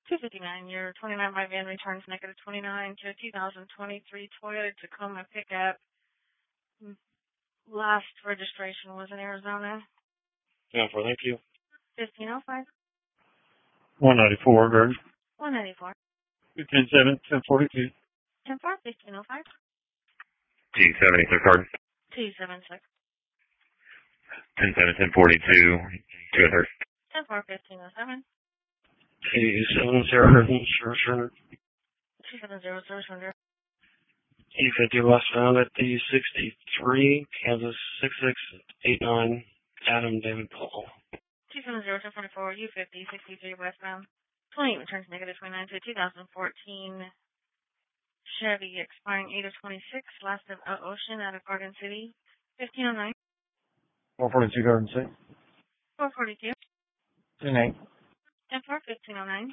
259. Your 29 by van returns negative 29 to a 2023 Toyota Tacoma pickup. Last registration was in Arizona. Yeah, for thank you. 1505. 194, Bird. 194. 107, 1042. 104, 1505. G70, third card. 276. 10-7, 1042, 2-3. 104, 1507. 270, surrender. 270, surrender. E50 westbound at the 63, Kansas 6689, Adam David Paul. 270, 1044, U50, 63 westbound. 28 returns negative 29 to 2014 Chevy expiring 8 of 26, last of Ocean out of Garden City. 1509. 442 Garden City. 442. 10-8. 10-4, 1509.